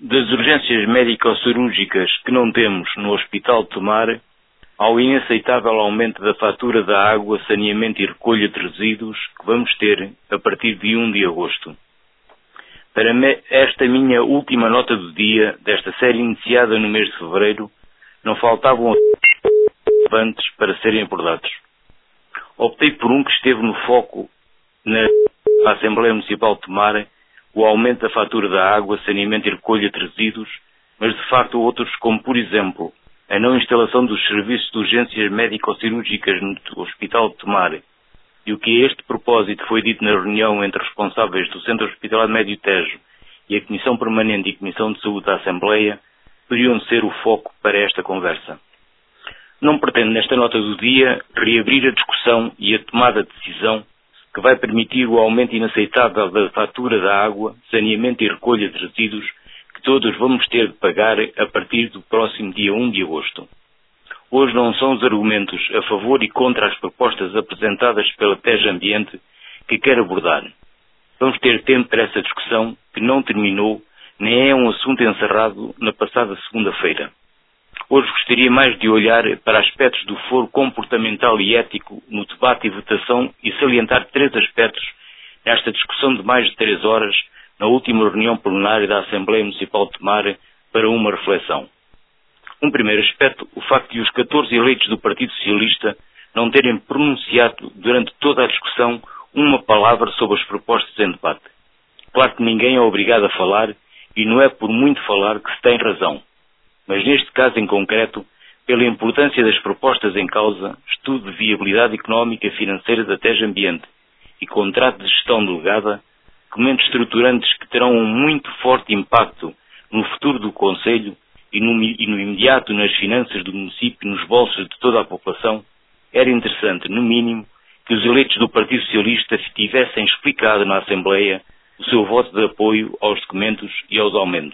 Das urgências médico-cirúrgicas que não temos no Hospital de Tomar, ao inaceitável aumento da fatura da água, saneamento e recolha de resíduos que vamos ter a partir de 1 de agosto. Para esta minha última nota do dia, desta série iniciada no mês de fevereiro, não faltavam relevantes para serem abordados. Optei por um que esteve no foco na Assembleia Municipal de Tomar, o aumento da fatura da água, saneamento e recolha de resíduos, mas de facto outros, como por exemplo, a não instalação dos serviços de urgências médico-cirúrgicas no Hospital de Tomar, e o que a este propósito foi dito na reunião entre responsáveis do Centro Hospitalar Médio Tejo e a Comissão Permanente e Comissão de Saúde da Assembleia, poderiam ser o foco para esta conversa. Não pretendo, nesta nota do dia, reabrir a discussão e a tomada de decisão que vai permitir o aumento inaceitável da fatura da água, saneamento e recolha de resíduos que todos vamos ter de pagar a partir do próximo dia 1 de agosto. Hoje não são os argumentos a favor e contra as propostas apresentadas pela Tejo Ambiente que quero abordar. Vamos ter tempo para essa discussão que não terminou, nem é um assunto encerrado na passada segunda-feira. Hoje gostaria mais de olhar para aspectos do foro comportamental e ético no debate e votação e salientar 3 aspectos nesta discussão de mais de 3 horas na última reunião plenária da Assembleia Municipal de Tomar para uma reflexão. Um primeiro aspecto, o facto de os 14 eleitos do Partido Socialista não terem pronunciado durante toda a discussão uma palavra sobre as propostas em debate. Claro que ninguém é obrigado a falar e não é por muito falar que se tem razão. Mas neste caso em concreto, pela importância das propostas em causa, estudo de viabilidade económica e financeira da Tejo Ambiente e contrato de gestão delegada, documentos estruturantes que terão um muito forte impacto no futuro do Concelho e no imediato nas finanças do município e nos bolsos de toda a população, era interessante, no mínimo, que os eleitos do Partido Socialista tivessem explicado na Assembleia o seu voto de apoio aos documentos e aos aumentos.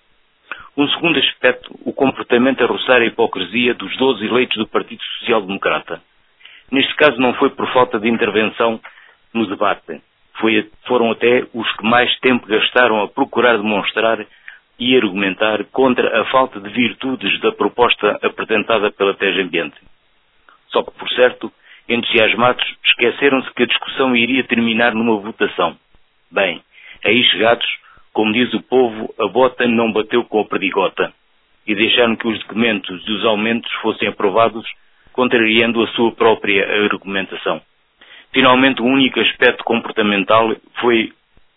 Um segundo aspecto, o comportamento a roçar a hipocrisia dos 12 eleitos do Partido Social Democrata. Neste caso não foi por falta de intervenção no debate. Foram até os que mais tempo gastaram a procurar demonstrar e argumentar contra a falta de virtudes da proposta apresentada pela Tejo Ambiente. Só que, por certo, entusiasmados, esqueceram-se que a discussão iria terminar numa votação. Bem, aí chegados, como diz o povo, a bota não bateu com a perdigota, e deixaram que os documentos e os aumentos fossem aprovados, contrariando a sua própria argumentação. Finalmente, o único aspecto comportamental foi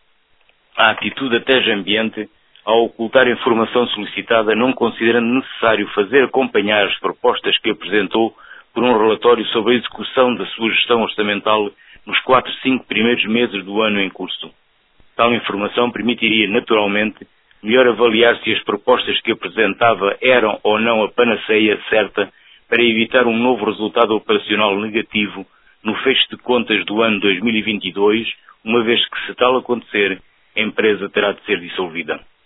a atitude da Tejo Ambiente ao ocultar a informação solicitada, não considerando necessário fazer acompanhar as propostas que apresentou por um relatório sobre a execução da sua gestão orçamental nos 4-5 primeiros meses do ano em curso. Tal informação permitiria, naturalmente, melhor avaliar se as propostas que apresentava eram ou não a panaceia certa para evitar um novo resultado operacional negativo no fecho de contas do ano 2022, uma vez que, se tal acontecer, a empresa terá de ser dissolvida.